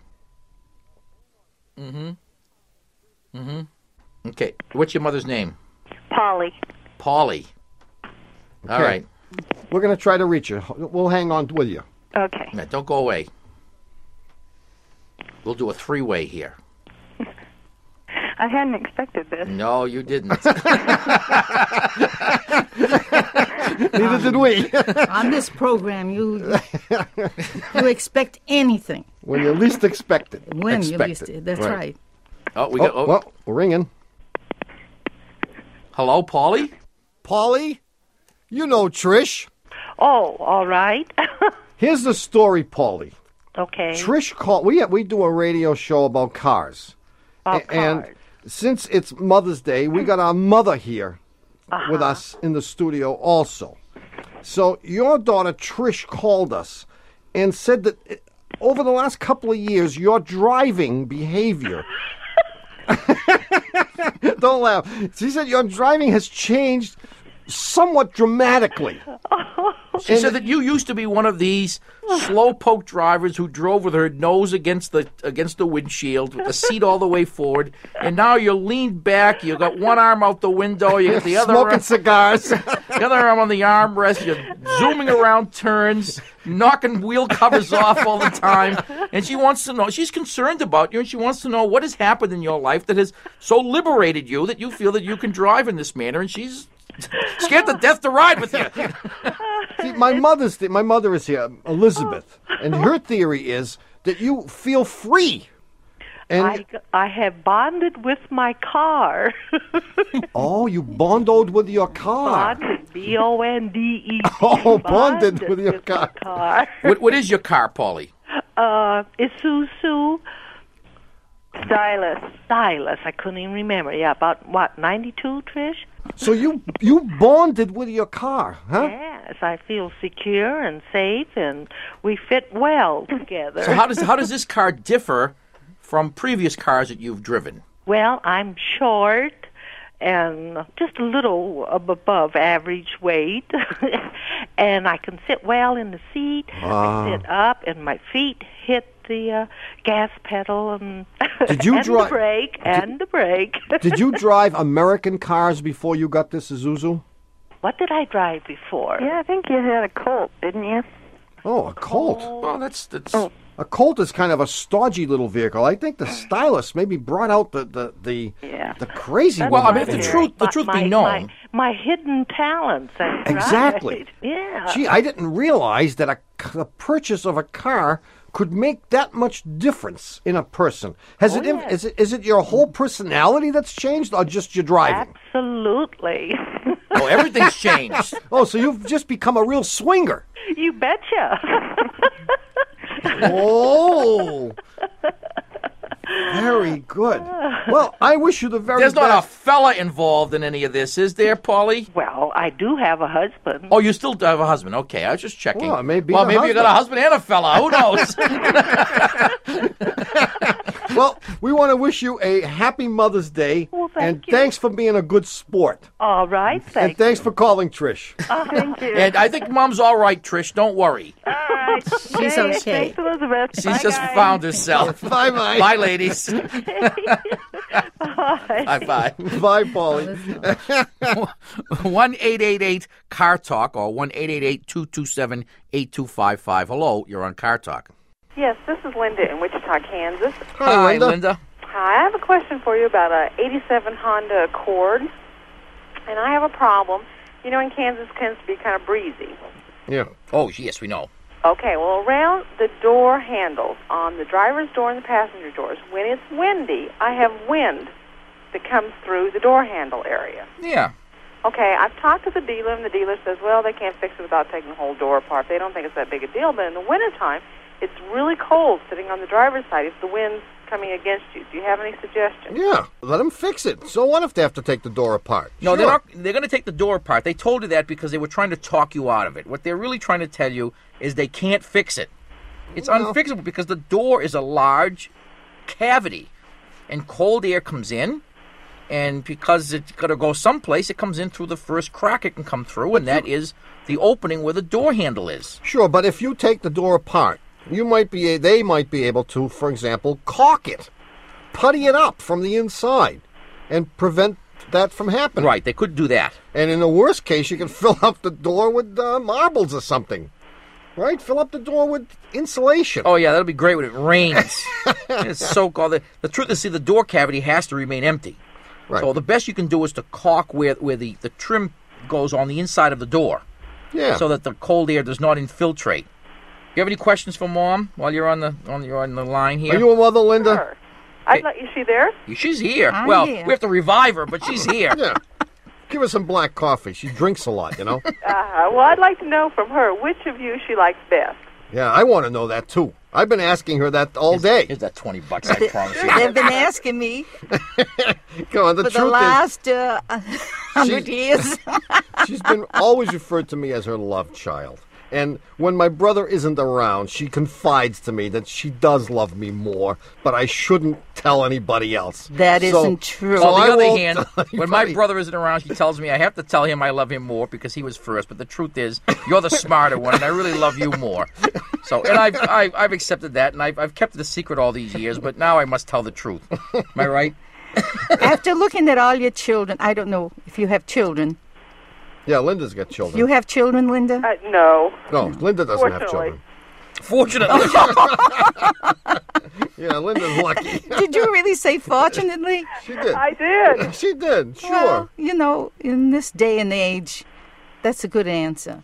Okay, what's your mother's name? Polly. Polly. All right. We're going to try to reach her. We'll hang on with you. Okay. Now, don't go away. We'll do a 3-way here. I hadn't expected this. No, you didn't. Neither did we. On this program, you expect anything. When you least expect it. When you least, that's right. Oh, well, we're ringing. Hello, Polly? Polly? You know Trish. Oh, all right. Here's the story, Polly. Okay. Trish called. We do a radio show about cars. And since it's Mother's Day, we got our mother here with us in the studio also. So your daughter Trish called us and said that over the last couple of years, your driving behavior... Don't laugh. She said your driving has changed somewhat dramatically. She said that you used to be one of these slow-poke drivers who drove with her nose against the windshield, with the seat all the way forward, and now you're leaned back, you got one arm out the window, you got the other smoking arm, cigars, the other arm on the armrest, you're zooming around turns, knocking wheel covers off all the time, and she wants to know, she's concerned about you, and she wants to know what has happened in your life that has so liberated you that you feel that you can drive in this manner, and she's scared to death to ride with you. See, my mother is here, Elizabeth, and her theory is that you feel free. And I have bonded with my car. Oh, you bonded with your car. Bonded, B-O-N-D-E-D. Oh, bonded with your car. What is your car, Paulie? Isuzu Stylus. I couldn't even remember. Yeah, about, 92, Trish? So you bonded with your car, huh? Yes, I feel secure and safe, and we fit well together. So how does this car differ from previous cars that you've driven? Well, I'm short and just a little above average weight, and I can sit well in the seat. I sit up, and my feet hit the gas pedal and, the brake. Did you drive American cars before you got this Isuzu? What did I drive before? Yeah, I think you had a Colt, didn't you? Oh, a Colt. Well, that's a Colt is kind of a stodgy little vehicle. I think the Stylus maybe brought out the crazy one. Well, I mean, if the truth be known, my hidden talents. Exactly. Yeah. Gee, I didn't realize that the purchase of a car could make that much difference in a person. Is it your whole personality that's changed, or just your driving? Absolutely. Oh, everything's changed. Oh, so you've just become a real swinger. You betcha. Oh, very good. Well, I wish you the very best. There's not a fella involved in any of this, is there, Paulie? Well, I do have a husband. Oh, you still have a husband. Okay, I was just checking. Well, maybe you got a husband and a fella. Who knows? Well, we want to wish you a happy Mother's Day. Well, thanks for being a good sport. All right, And thanks for calling, Trish. Oh, thank you. And I think Mom's all right, Trish. Don't worry. All right. She's okay. Thanks, Elizabeth. She's just found herself. Bye-bye. Bye, ladies. Bye. Bye. Bye, Paulie. 1-888-CAR-TALK or 1-888-227-8255. Hello, you're on Car Talk. Yes, this is Linda in Wichita, Kansas. Hi, Linda. Hi, I have a question for you about a '87 Honda Accord, and I have a problem. You know, in Kansas, it tends to be kind of breezy. Yeah. Oh, yes, we know. Okay, well, around the door handles on the driver's door and the passenger doors, when it's windy, I have wind that comes through the door handle area. Yeah. Okay, I've talked to the dealer, and the dealer says, well, they can't fix it without taking the whole door apart. They don't think it's that big a deal, but in the wintertime, it's really cold sitting on the driver's side if the wind's coming against you. Do you have any suggestions? Yeah, let them fix it. So what if they have to take the door apart? No, Sure. they're going to take the door apart. They told you that because they were trying to talk you out of it. What they're really trying to tell you is they can't fix it. It's unfixable because the door is a large cavity, and cold air comes in, and because it's got to go someplace, it comes in through the first crack it can come through, and that is the opening where the door handle is. Sure, but if you take the door apart, they might be able to, for example, caulk it, putty it up from the inside, and prevent that from happening. Right, they could do that. And in the worst case, you can fill up the door with marbles or something. Right? Fill up the door with insulation. Oh, yeah, that'll be great when it rains. It's so cold. The truth is, see, the door cavity has to remain empty. Right. So the best you can do is to caulk where the trim goes on the inside of the door. Yeah. So that the cold air does not infiltrate. You have any questions for Mom while you're on the line here? Are you a mother, Linda? Sure. Is she there? She's here. I'm well, here. we have to revive her, but she's here. Yeah. Give her some black coffee. She drinks a lot, you know? Well, I'd like to know from her which of you she likes best. Yeah, I want to know that, too. I've been asking her that all day. Here's that $20, I promise you. They've been asking me Come on, the for truth the last 100 years. She's been always referred to me as her love child. And when my brother isn't around, she confides to me that she does love me more, but I shouldn't tell anybody else. That isn't true. On I the other won't hand, tell when my anybody. brother isn't around, she tells me I have to tell him I love him more because he was first. But the truth is, you're the smarter one, and I really love you more. So, and I've accepted that, and I've kept it a secret all these years. But now I must tell the truth. Am I right? After looking at all your children, I don't know if you have children. Yeah, Linda's got children. You have children, Linda? No. No, Linda doesn't have children. Fortunately. Yeah, Linda's lucky. Did you really say fortunately? She did. I did. She did, sure. Well, you know, in this day and age, that's a good answer.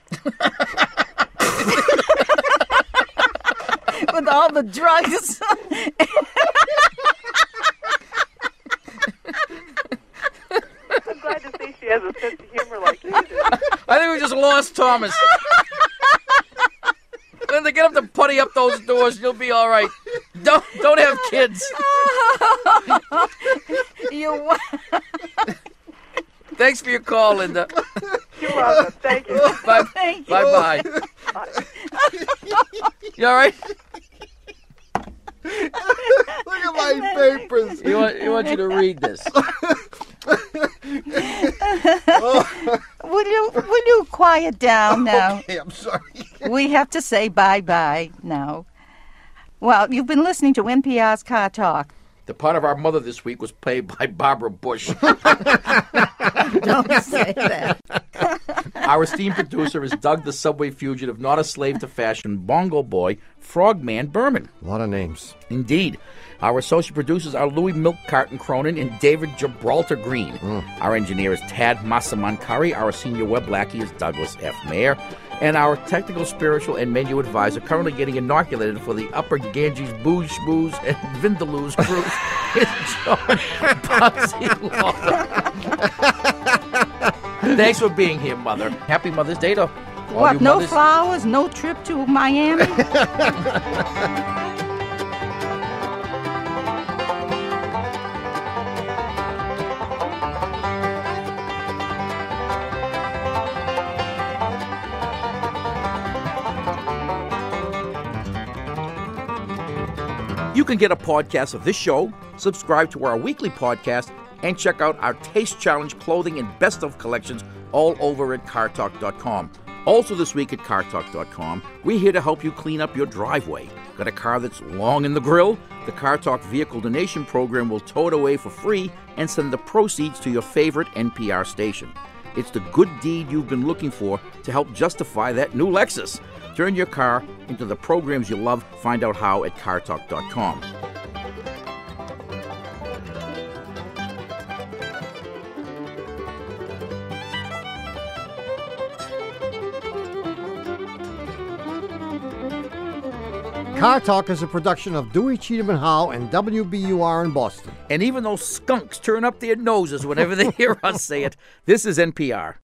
With all the drugs. I'm glad to see she has a sense of humor like you do. I think we just lost Thomas. Linda, get him to putty up those doors, and you'll be all right. Don't have kids. You. Thanks for your call, Linda. You're welcome. Thank you. Bye. Thank you. Bye. You all right? Look at my papers. He wants you to read this. Will you quiet down now? Okay, I'm sorry. We have to say bye-bye now. Well, you've been listening to NPR's Car Talk. The part of our mother this week was played by Barbara Bush. Don't say that. Our esteemed producer is Doug the Subway Fugitive, not a slave to fashion, Bongo Boy, Frogman Berman. A lot of names. Indeed. Our associate producers are Louis Milk Carton Cronin and David Gibraltar Green. Our engineer is Tad Masamankari. Our senior web lackey is Douglas F. Mayer. And our technical, spiritual, and menu advisor, currently getting inoculated for the Upper Ganges Booze Schmooze and Vindaloo's cruise, is John Bugsy Lawler. Thanks for being here, Mother. Happy Mother's Day to all What, you no mothers. flowers, no trip to Miami? You can get a podcast of this show, subscribe to our weekly podcast, and check out our Taste Challenge clothing and best of collections all over at cartalk.com. Also this week at cartalk.com, we're here to help you clean up your driveway. Got a car that's long in the grill? The Car Talk Vehicle Donation Program will tow it away for free and send the proceeds to your favorite NPR station. It's the good deed you've been looking for to help justify that new Lexus. Turn your car into the programs you love. Find out how at cartalk.com. Car Talk is a production of Dewey, Cheatham and Howe and WBUR in Boston. And even those skunks turn up their noses whenever they hear us say it. This is NPR.